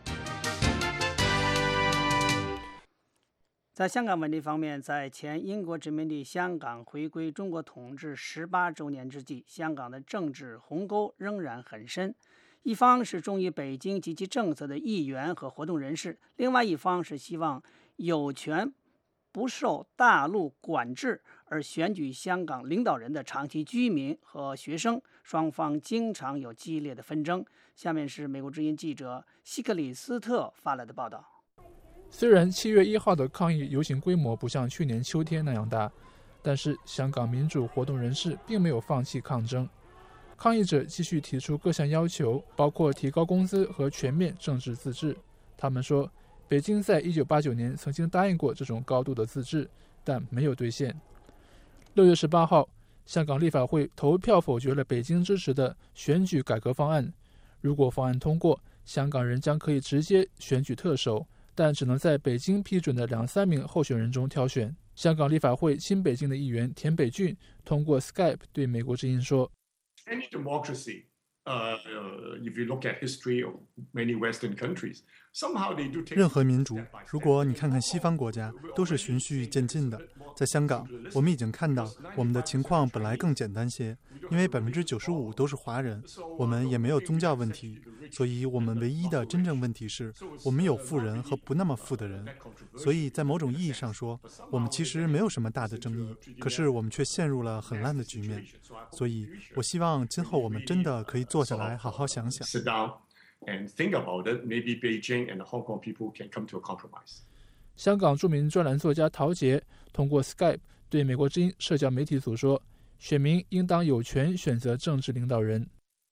在香港问题方面，在前英国殖民地香港回归中国统治十八周年之际，香港的政治鸿沟仍然很深。一方是忠于北京及其政策的议员和活动人士，另外一方是希望有权不受大陆管制而选举香港领导人的长期居民和学生，双方经常有激烈的纷争。下面是美国之音记者希克里斯特发来的报道。 虽然七月一号的抗议游行规模不像去年秋天那样大，但是香港民主活动人士并没有放弃抗争。抗议者继续提出各项要求，包括提高工资和全面政治自治。他们说，北京在一九八九年曾经答应过这种高度的自治，但没有兑现。六月十八号，香港立法会投票否决了北京支持的选举改革方案。如果方案通过，香港人将可以直接选举特首，但只能在北京批准的两三名候选人中挑选。香港立法会亲北京的议员田北俊通过 Skype 对美国之音说， Any democracy, uh, if you look at history of many Western countries, somehow they do take 任何民主，如果你看看西方国家，都是循序渐进的。在香港，我们已经看到我们的情况本来更简单些，因为百分之九十五都是华人，我们也没有宗教问题，所以我们唯一的真正问题是我们有富人和不那么富的人。所以在某种意义上说，我们其实没有什么大的争议，可是我们却陷入了很烂的局面。所以我希望今后我们真的可以坐下来好好想想。 And think about it, maybe Beijing and the Hong Kong people can come to a compromise. 香港著名专栏作家陶杰通过 Skype 对美国之音社交媒体组说，选民应当有权选择政治领导人。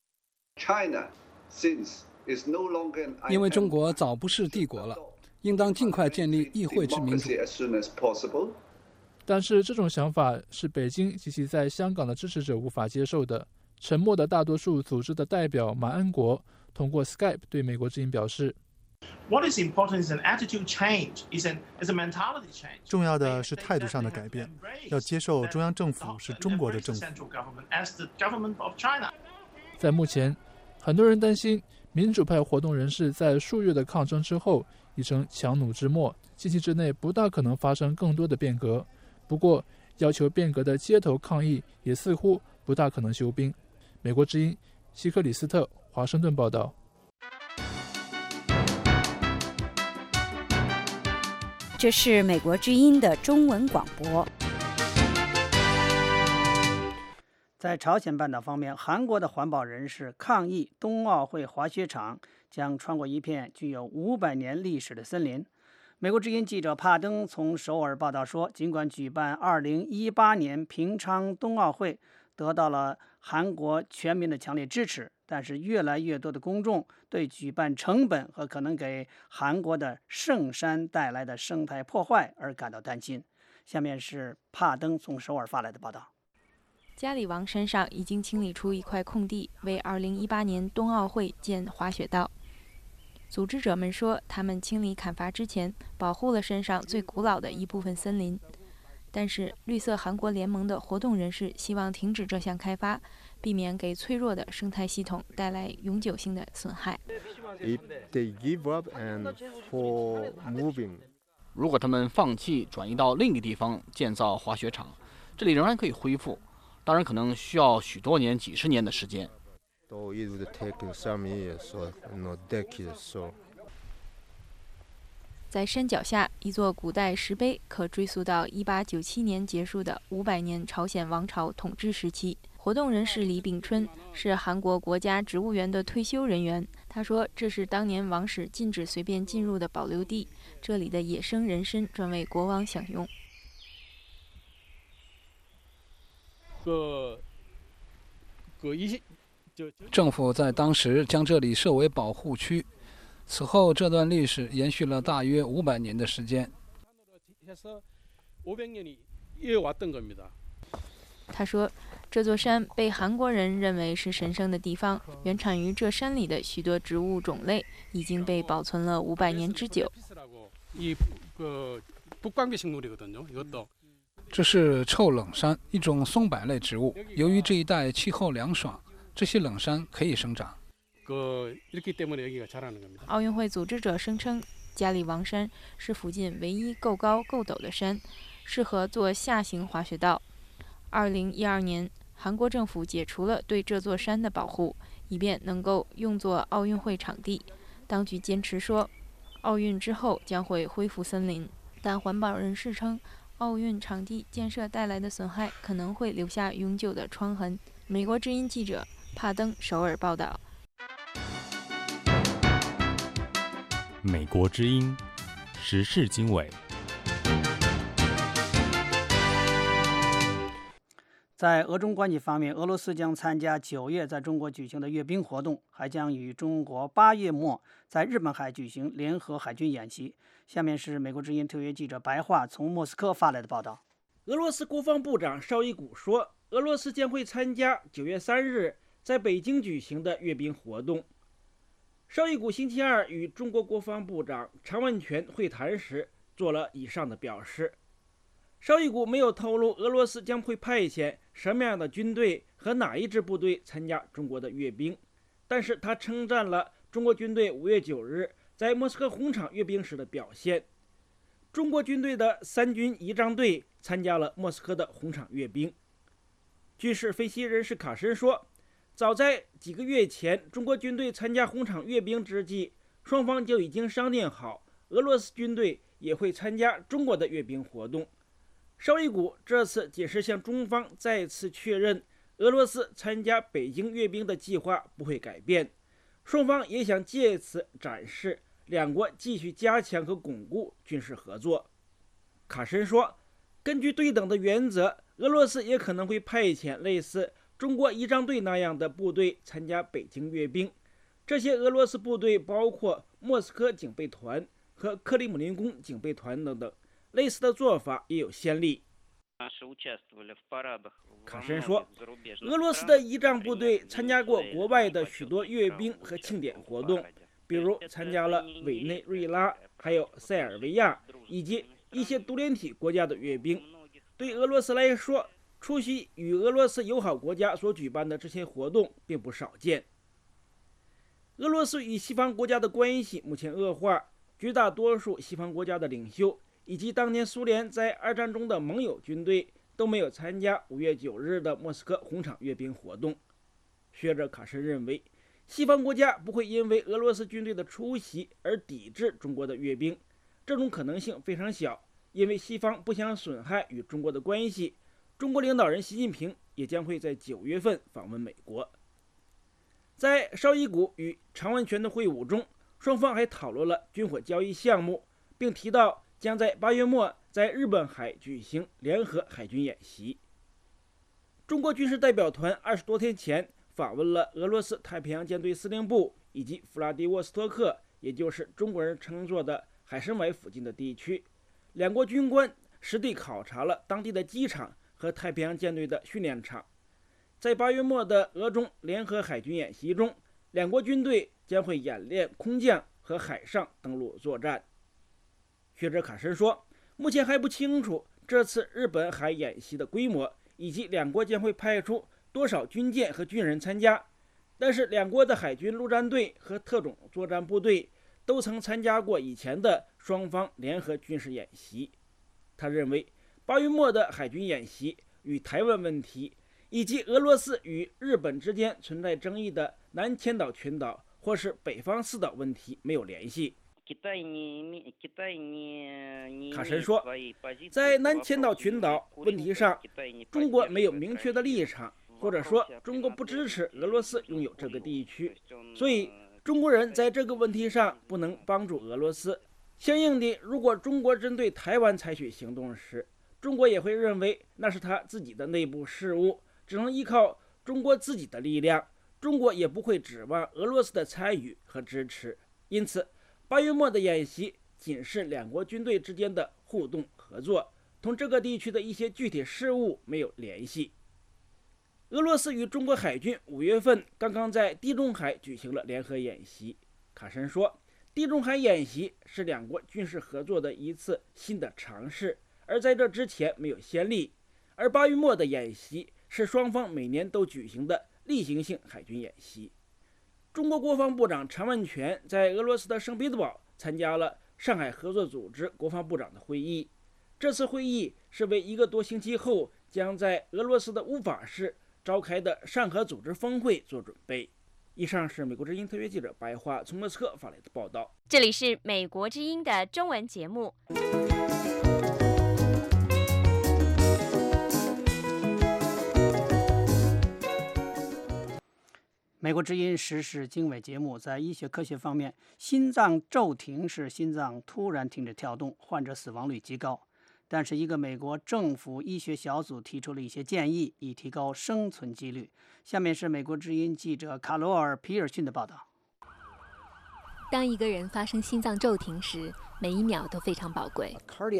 China, since is no longer an 因为中国早不是帝国了，应当尽快建立议会制民主。 但是这种想法是北京及其在香港的支持者无法接受的。沉默的大多数组织的代表马恩国通过 Skype 对美国之音表示， What is important is an attitude change, is an is a mentality change. 重要的是态度上的改变，要接受中央政府是中国的政府。 在目前，很多人担心民主派活动人士在数月的抗争之后已成强弩之末，近期之内不大可能发生更多的变革。不过，要求变革的街头抗议也似乎不大可能休兵。美国之音希克里斯特华盛顿报道。 这是美国之音的中文广播。 在朝鲜半岛方面，韩国的环保人士抗议冬奥会滑雪场将穿过一片具有五百年历史的森林。美国之音记者帕登从首尔报道说，尽管举办二零一八年平昌冬奥会得到了韩国全民的强烈支持，但是越来越多的公众对举办成本和可能给韩国的圣山带来的生态破坏而感到担心。下面是帕登从首尔发来的报道。 加里王山上已经清理出一块空地，为二零一八年冬奥会建滑雪道。组织者们说，他们清理砍伐之前，保护了山上最古老的一部分森林。但是，绿色韩国联盟的活动人士希望停止这项开发，避免给脆弱的生态系统带来永久性的损害。 如果他们放弃转移到另一个地方建造滑雪场，这里仍然可以恢复，当然可能需要许多年、几十年的时间。 在山脚下，一座古代石碑可追溯到一八九七年结束的五百年朝鲜王朝统治时期。活动人士李炳春是韩国国家植物园的退休人员，他说这是当年王室禁止随便进入的保留地，这里的野生人参专为国王享用。 政府在当时将这里设为保护区，此后这段历史延续了大约五百年的时间。 他说，这座山被韩国人认为是神圣的地方，原产于这山里的许多植物种类已经被保存了五百年之久。 这是臭冷杉，一种松柏类植物。由于这一带气候凉爽，这些冷杉可以生长。 奥运会组织者声称，加里王山是附近唯一够高够陡的山，适合做下行滑雪道。二零一二年，韩国政府解除了对这座山的保护，以便能够用作奥运会场地。当局坚持说，奥运之后将会恢复森林，但环保人士称，奥运场地建设带来的损害可能会留下永久的创痕。美国之音记者帕登首尔报道。 美国之音时事经纬。 在俄中关系方面，俄罗斯将参加九月在中国举行的阅兵活动，还将与中国八月末在日本海举行联合海军演习。下面是美国之音特约记者白桦从莫斯科发来的报道。 俄罗斯国防部长绍伊古说，俄罗斯将会参加九月三日在北京举行的阅兵活动。绍伊古星期二与中国国防部长常万全会谈时做了以上的表示。绍伊古没有透露俄罗斯将会派遣什么样的军队和哪一支部队参加中国的阅兵，但是他称赞了中国军队五月九日在莫斯科红场阅兵时的表现。中国军队的三军仪仗队参加了莫斯科的红场阅兵。军事分析人士卡申说，早在几个月前，中国军队参加红场阅兵之际，双方就已经商定好，俄罗斯军队也会参加中国的阅兵活动。绍伊古这次仅是向中方再次确认，俄罗斯参加北京阅兵的计划不会改变。双方也想借此展示两国继续加强和巩固军事合作。卡申说，根据对等的原则，俄罗斯也可能会派遣类似中国仪仗队那样的部队参加北京阅兵。这些俄罗斯部队包括莫斯科警备团和克里姆林宫警备团等等，类似的做法也有先例。卡申说，俄罗斯的仪仗部队参加过国外的许多阅兵和庆典活动， 比如参加了委内瑞拉、还有塞尔维亚以及一些独联体国家的阅兵。对俄罗斯来说，出席与俄罗斯友好国家所举办的这些活动并不少见。俄罗斯与西方国家的关系目前恶化，绝大多数西方国家的领袖以及当年苏联在二战中的盟友军队都没有参加五月九日的莫斯科红场阅兵活动。学者卡什认为，西方国家不会因为俄罗斯军队的出席而抵制中国的阅兵，这种可能性非常小，因为西方不想损害与中国的关系。中国领导人习近平也将会在九月份访问美国。在绍伊古与常万全的会晤中，双方还讨论了军火交易项目，并提到将在八月末在日本海举行联合海军演习。中国军事代表团二十多天前访问了俄罗斯太平洋舰队司令部以及弗拉迪沃斯托克，也就是中国人称作的海参崴附近的地区。两国军官实地考察了当地的机场和太平洋舰队的训练场。在八月末的俄中联合海军演习中，两国军队将会演练空降和海上登陆作战。学者卡申说，目前还不清楚这次日本海演习的规模，以及两国将会派出多少军舰和军人参加，但是两国的海军陆战队和特种作战部队都曾参加过以前的双方联合军事演习。他认为，八月末的海军演习与台湾问题以及俄罗斯与日本之间存在争议的南千岛群岛或是北方四岛问题没有联系。卡申说，在南千岛群岛问题上，中国没有明确的立场，或者说中国不支持俄罗斯拥有这个地区，所以中国人在这个问题上不能帮助俄罗斯。相应的，如果中国针对台湾采取行动时，中国也会认为那是他自己的内部事务，只能依靠中国自己的力量，中国也不会指望俄罗斯的参与和支持。因此，八月末的演习仅是两国军队之间的互动合作，同这个地区的一些具体事务没有联系。俄罗斯与中国海军五月份刚刚在地中海举行了联合演习。卡申说，地中海演习是两国军事合作的一次新的尝试，而在这之前没有先例。而八月末的演习是双方每年都举行的例行性海军演习。中国国防部长常万全在俄罗斯的圣彼得堡参加了上海合作组织国防部长的会议。这次会议是为一个多星期后将在俄罗斯的乌法市召开的上合组织峰会做准备。以上是美国之音特约记者白桦从莫斯科发来的报道。 这里是美国之音的中文节目。 美国之音时事经纬节目，在医学科学方面，心脏骤停是心脏突然停止跳动，患者死亡率极高。但是一个美国政府医学小组提出了一些建议，以提高生存几率。下面是美国之音记者卡罗尔·皮尔逊的报道。 当一个人发生心脏骤停时，每一秒都非常宝贵。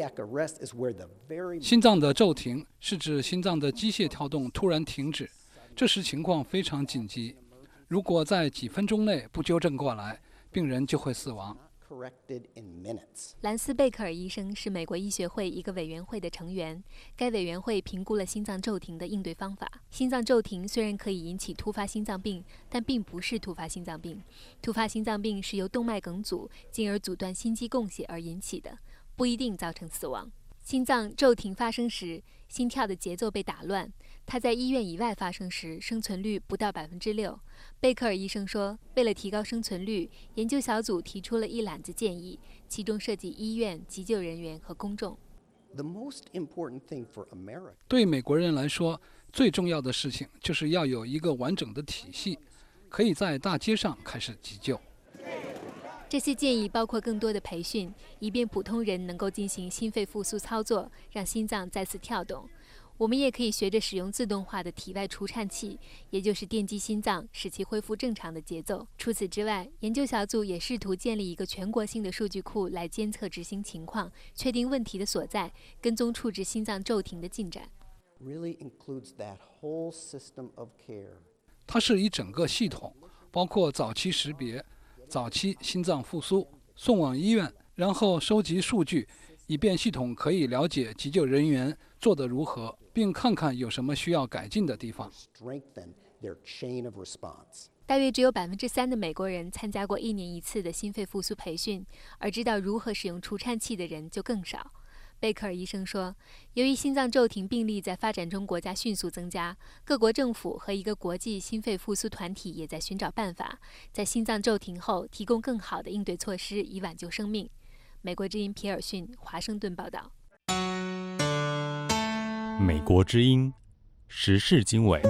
心脏的骤停是指心脏的机械跳动突然停止，这时情况非常紧急。如果在几分钟内不纠正过来，病人就会死亡。 兰斯·贝克尔医生是美国医学会一个委员会的成员，该委员会评估了心脏骤停的应对方法。心脏骤停虽然可以引起突发心脏病，但并不是突发心脏病。突发心脏病是由动脉梗阻进而阻断心肌供血而引起的，不一定造成死亡。心脏骤停发生时，心跳的节奏被打乱。它在医院以外发生时，生存率不到百分之六。贝克尔医生说，为了提高生存率，研究小组提出了一揽子建议，其中涉及医院、急救人员和公众。 对美国人来说，最重要的事情就是要有一个完整的体系，可以在大街上开始急救。 这些建议包括更多的培训，以便普通人能够进行心肺复苏操作，让心脏再次跳动。我们也可以学着使用自动化的体外除颤器，也就是电击心脏，使其恢复正常的节奏。除此之外，研究小组也试图建立一个全国性的数据库来监测执行情况，确定问题的所在，跟踪处置心脏骤停的进展。 它是一整个系统，包括早期识别、 早期心脏复苏，送往医院，然后收集数据，以便系统可以了解急救人员做得如何，并看看有什么需要改进的地方。 大约只有百分之三的美国人参加过一年一次的心肺复苏培训，而知道如何使用除颤器的人就更少。贝克尔医生说，由于心脏骤停病例在发展中国家迅速增加，各国政府和一个国际心肺复苏团体也在寻找办法，在心脏骤停后提供更好的应对措施，以挽救生命。美国之音皮尔逊，华盛顿报道。 美国之音时事经纬。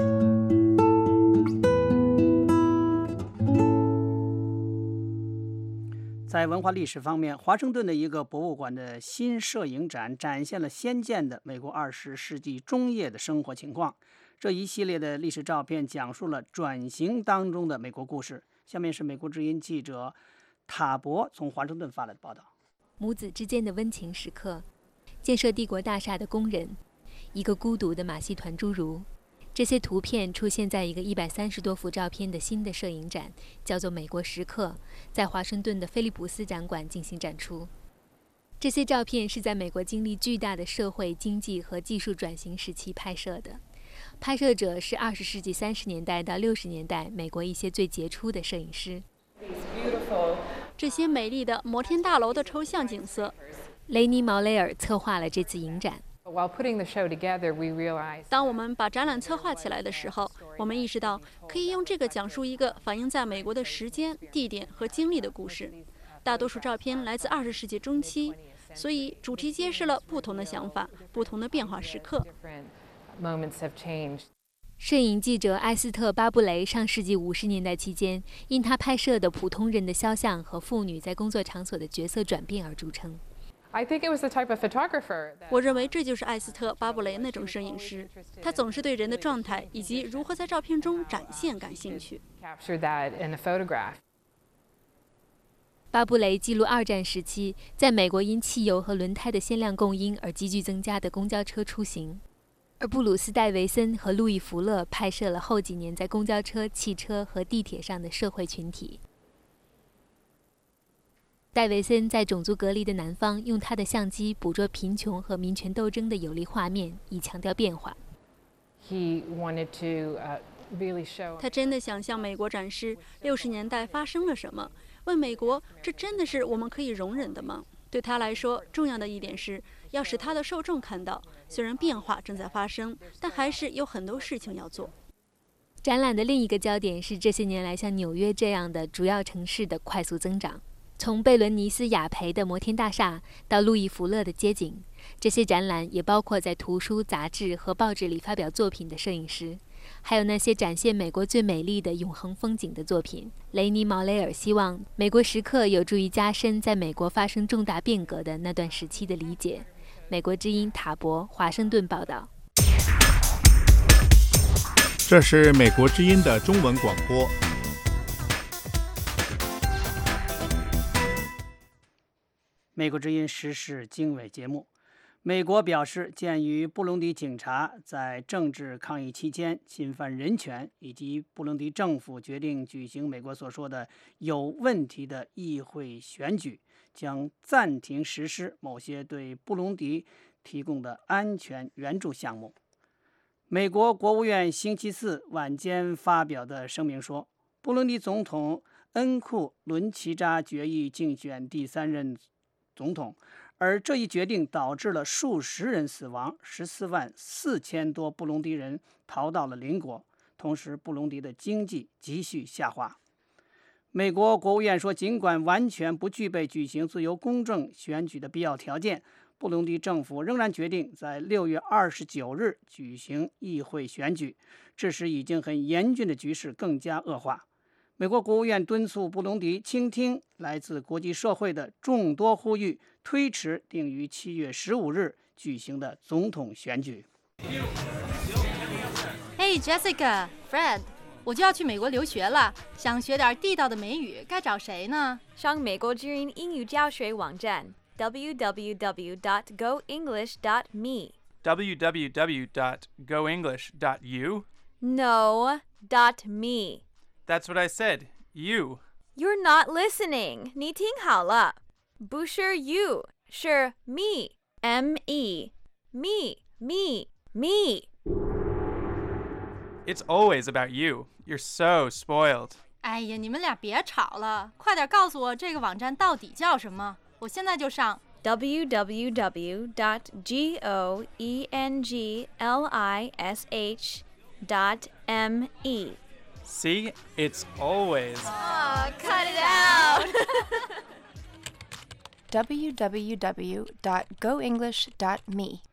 在文化历史方面，华盛顿的一个博物馆的新摄影展展现了先见的美国二十世纪中叶的生活情况。这一系列的历史照片讲述了转型当中的美国故事。下面是美国之音记者塔博从华盛顿发来的报道。 母子之间的温情时刻，建设帝国大厦的工人，一个孤独的马戏团侏儒。这些图片出现在一个一百三十多幅照片的新的摄影展，叫做《美国时刻》，在华盛顿的菲利普斯展馆进行展出。这些照片是在美国经历巨大的社会、经济和技术转型时期拍摄的。拍摄者是二十世纪三十年代到六十年代美国一些最杰出的摄影师。 这些美丽的摩天大楼的抽象景色， 雷尼·毛雷尔策划了这次影展。 当我们把展览策划起来的时候，我们意识到可以用这个讲述一个反映在美国的时间、地点和经历的故事。大多数照片来自二十世纪中期，所以主题揭示了不同的想法、不同的变化时刻。 摄影记者埃斯特·巴布雷上世纪五十年代期间，因他拍摄的普通人的肖像和妇女在工作场所的角色转变而著称。 我认为这就是艾斯特·巴布雷那种摄影师，他总是对人的状态以及如何在照片中展现感兴趣。 巴布雷记录二战时期在美国因汽油和轮胎的限量供应而急剧增加的公交车出行，而布鲁斯·戴维森和路易·福勒拍摄了后几年在公交车、汽车和地铁上的社会群体。戴维森在种族隔离的南方用他的相机捕捉贫穷和民权斗争的有力画面，以强调变化。 他真的想向美国展示六十年代发生了什么，问美国这真的是我们可以容忍的吗？对他来说，重要的一点是要使他的受众看到，虽然变化正在发生，但还是有很多事情要做。 展览的另一个焦点是这些年来像纽约这样的主要城市的快速增长。从贝伦尼斯雅培的摩天大厦到路易福勒的街景，这些展览也包括在图书、杂志和报纸里发表作品的摄影师，还有那些展现美国最美丽的永恒风景的作品。雷尼·毛雷尔希望美国时刻有助于加深在美国发生重大变革的那段时期的理解。美国之音塔博，华盛顿报道。 这是美国之音的中文广播。 美国之音时事经纬节目，美国表示，鉴于布隆迪警察在政治抗议期间侵犯人权，以及布隆迪政府决定举行美国所说的有问题的议会选举，将暂停实施某些对布隆迪提供的安全援助项目。美国国务院星期四晚间发表的声明说，布隆迪总统恩库伦齐扎决议竞选第三任总统，而这一决定导致了数十人死亡，十四万四千多布隆迪人逃到了邻国，同时布隆迪的经济急剧下滑。美国国务院说，尽管完全不具备举行自由公正选举的必要条件，布隆迪政府仍然决定在六月二十九日举行议会选举，致使已经很严峻的局势更加恶化。美国国务院敦促布隆迪倾听来自国际社会的众多呼吁，推迟定于七月十五日举行的总统选举。 Hey Jessica、Fred， 我就要去美国留学了，想学点地道的美语，该找谁呢？ 上美国之音英语教学网站 w w w dot go english dot me w w w dot go english dot u No, dot me. That's what I said. You. You're not listening. 你听好了，不是 you， 是 me， M E， me me me。 It's always about you. You're so spoiled. 哎呀，你们俩别吵了，快点告诉我这个网站到底叫什么，我现在就上。 w w w dot goenglish dot me. See? It's always. Oh, cut it out. w w w dot go english dot me